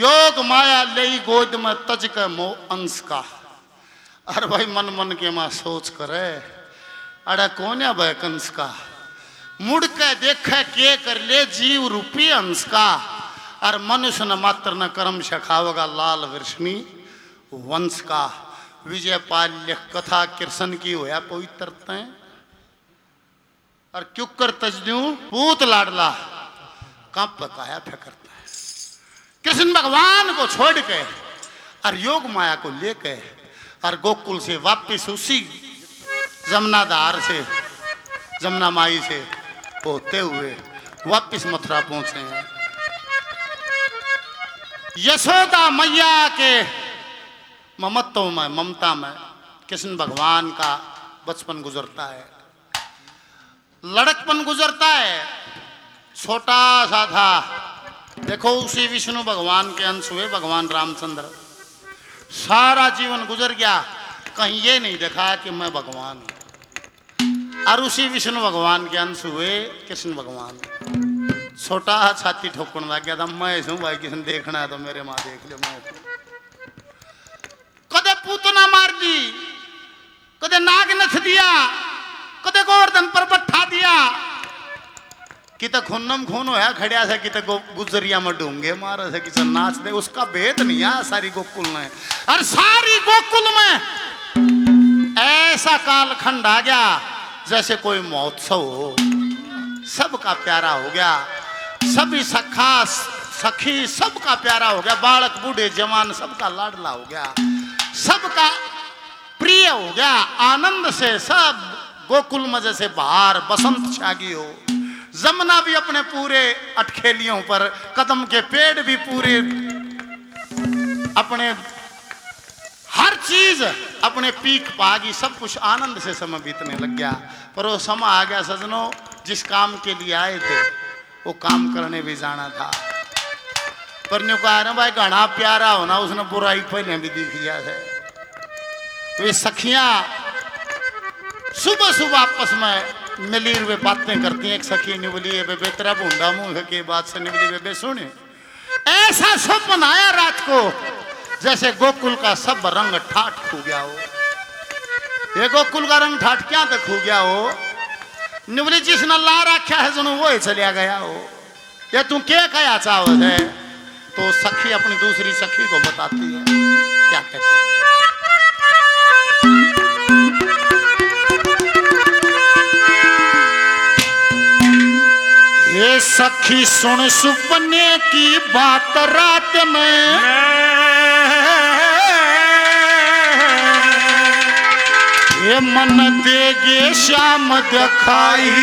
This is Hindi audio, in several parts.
योग माया ले गोद में तज के मो अंश का। अरे भाई मन मन के मां सोच करे अरे कौन है भाई कंस का। मुड़ के देखे के कर ले जीव रूपी अंश का। और मनुष्य न मात्र न कर्म शखावगा लाल वृष्णि वंश का। विजय पाल्य कथा कृष्ण की होया पवित्रता है। और क्यों कर तजदू पूत लाडला कब पकाया फेंकता है। कृष्ण भगवान को छोड़ के और योग माया को लेके और गोकुल से वापिस उसी जमुना धार से जमुना माई से होते हुए वापिस मथुरा पहुंचे हैं। यशोदा मैया के ममत्व में ममता में कृष्ण भगवान का बचपन गुजरता है, लड़कपन गुजरता है। छोटा सा था। देखो उसी विष्णु भगवान के अंश हुए भगवान रामचंद्र। सारा जीवन गुजर गया, कहीं ये नहीं देखा कि मैं भगवान हूं। और उसी विष्णु भगवान के अंश हुए कृष्ण भगवान। छोटा छाती ठोकने लग गया था, मैं ऐसा भाई किसी देखना है तो मेरे माँ देख ले। मैं कदे पूतना मार दी, कदे नाग नथ दिया, कदे गोवर्धन पर बट्ठा दिया। कित खूनम खून होया खड़िया से, कित गुजरिया में ढूंगे मारा से, किसी नाच दे। उसका भेद नहीं है सारी गोकुल में। और सारी गोकुल में ऐसा कालखंड आ गया जैसे कोई महोत्सव हो। सबका प्यारा हो गया, सभी सखा सखी सबका प्यारा हो गया। बालक बूढ़े जवान सबका लाडला हो गया, सबका प्रिय हो गया। आनंद से सब गोकुल में जैसे बाहर बसंत छागी हो। जमुना भी अपने पूरे अटखेलियों पर, कदम के पेड़ भी पूरे अपने हर चीज अपने पीक पागी। सब कुछ आनंद से समय बीतने लग गया। पर वो समय आ गया सजनों, जिस काम के लिए आए थे वो काम करने भी जाना था। पर न्यू कहा ना भाई घना प्यारा होना, उसने बुराई पहले भी दिख लिया है। वे सखियां सुबह सुबह आपस में मिली हुए बातें करती हैं। एक सखी निवली है बेबे तेरा भूंडा मुंह के बात से निवली बेबे सुने। ऐसा स्वप्न आया रात को जैसे गोकुल का सब रंग ठाठ खो गया हो। ये गोकुल का रंग ठाठ क्या तक खो गया हो। निवली जिसने ला रखा है सुनो वो ही चलिया गया हो। ये तू क्या कहा चाहत है। तो सखी अपनी दूसरी सखी को बताती है, क्या कहती है। ये सखी सुन सुपने की बात रात में, ये मन देगे श्याम दिखाई।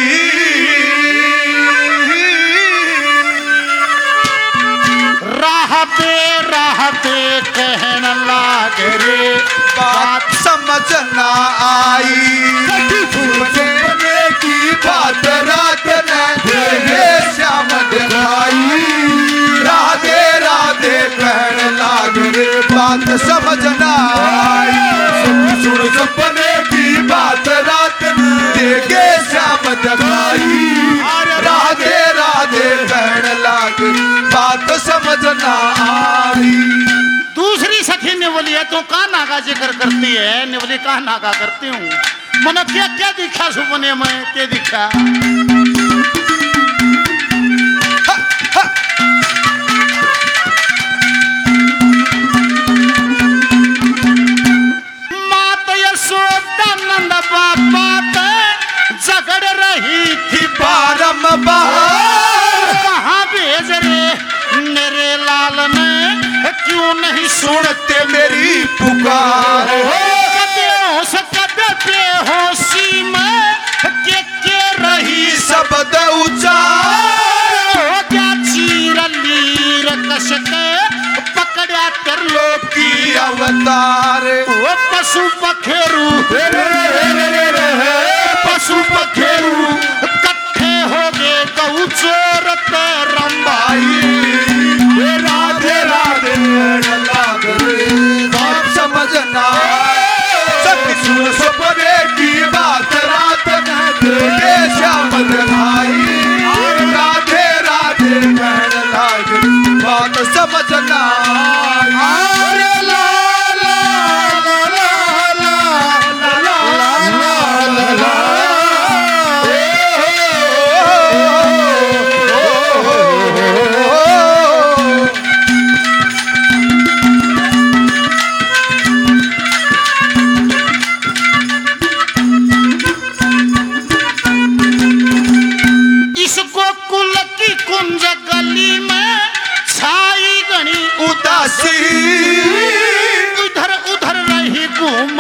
राह दे कहने लाग रे बात समझ ना आई। सुपने की बात रात में श्याम दिखाई। राधे राधे कहने लाग रे बात समझ ना आई। सुन सपने की बात रात में देखे श्याम दिखाई। राधे राधे कहने लाग बात समझ ना आई। दूसरी सखी ने बोली है तो कहा नागा जिक्र करती है। ने बोली कहा नागा करती हूँ। मैंने क्या क्या दिखा सुपने में, क्या दिखा। माता यशोदा नंद बाबा झगड़ रही थी बारंबार। कहाँ भेज रे मेरे लाल ने, क्यों नहीं सुनते मेरी पुकार। बेहोशी में के रही शब्द उचार। क्या चीर लीर कस के पकड़ा कर लोग की अवतार। वो पशु पखेरू पशु पखेरू कट्ठे हो गए गौ चोर रंबाई। राधे राधे लाग रे बात समझ ना। सुन सपने की बात रात में देखे श्याम दिखाई। राधे राधे कहने लाग बात समझ ना।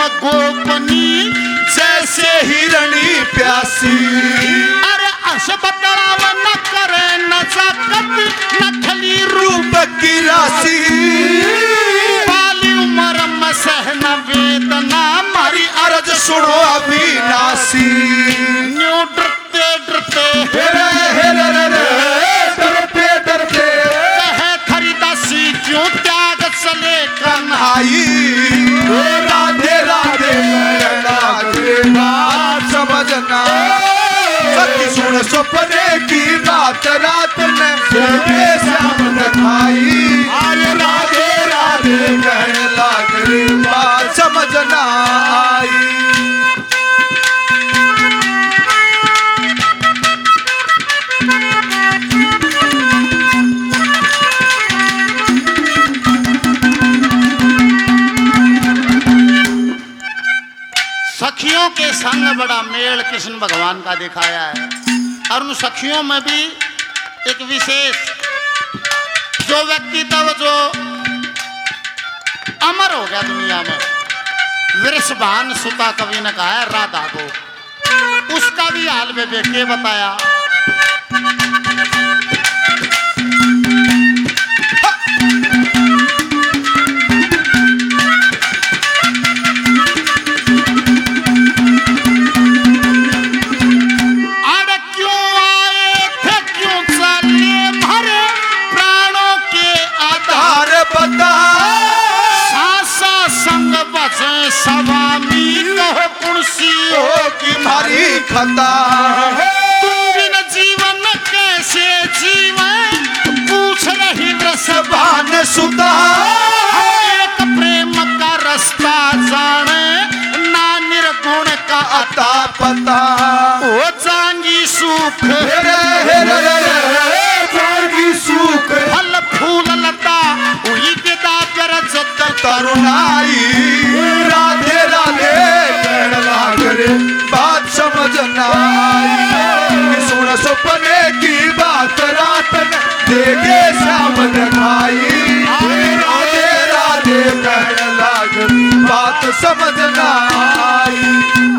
गोपनी जैसे हिरणी प्यासी। अरे अस बतलाव न करे नजाकत न खली रूप की राशि। बाली उम्र में सहना वेदना मारी अर्ज सुनो अविनाशी। न्यू डरते डरते डरते डरते कहे थरीदासी क्यों त्याग चले कन्हाई। राधे राधे बात समझना। सखी सुन सपने की बात रात में श्याम दिखाई। राधे राधे कहने लगे बात समझना आई। सखियों के संग बड़ा मेल कृष्ण भगवान का दिखाया है। और उन सखियों में भी एक विशेष जो व्यक्तित्व जो अमर हो गया दुनिया में, वृषभान सुता कवि ने कहा है राधा को, उसका भी हाल में देख के बताया। सवामी कहो कुर्सी हो कि मारी खता। तुम बिन जीवन कैसे जीवन पूछ रही वृषभान सुता। एक प्रेम का रास्ता जाने ना निर्गुण का अता पता। ओ जांगी सुख जांगी सुख फल फूल लता हुई विदा करत तरुणाई। राधे राधे कहने लगे बात समझना आई। सुन सपने की बात रात में देखे श्याम दिखाई। राधे राधे कहने लगे बात समझना आई।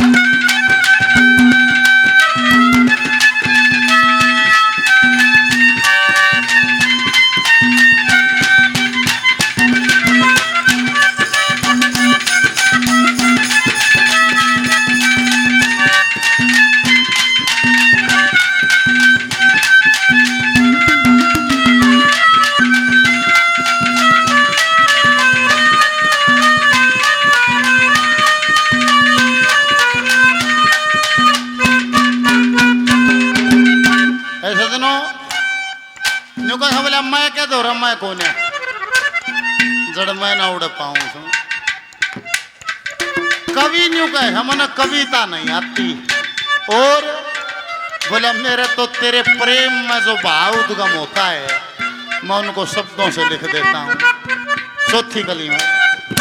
मैं क्या दो मैं कौन है जड़ मैं ना उड़ पाऊं। कवि न्यू कहे हमने कविता नहीं आती। और बोला मेरे तो तेरे प्रेम में जो भाव उद्गम होता है मैं उनको शब्दों से लिख देता हूँ। चौथी कली में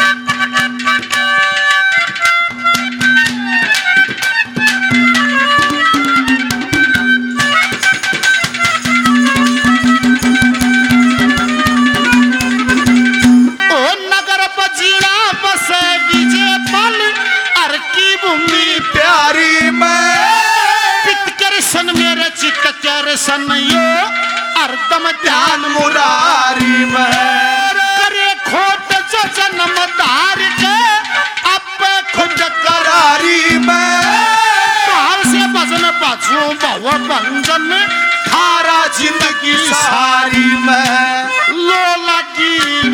प्यारी में पितकर मेरे चित्त कर सनयो अर्दम ध्यान मुरारी में। करे खोट जो जन्म धार के अब खुद करारी में। बाहर से भजन बाजू भव भंजन थारा जिंदगी सारी में। लोला की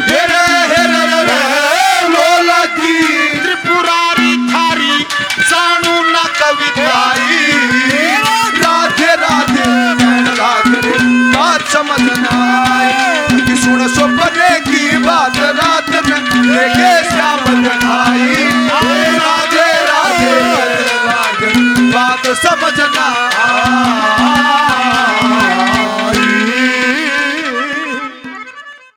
लोला की त्रिपुरारी थारी जानू न कविताई। राधे राधे बात समझना आई। कि सुन सपने की बात रात में लेके श्याम दिखाई। राधे राधे बात समझ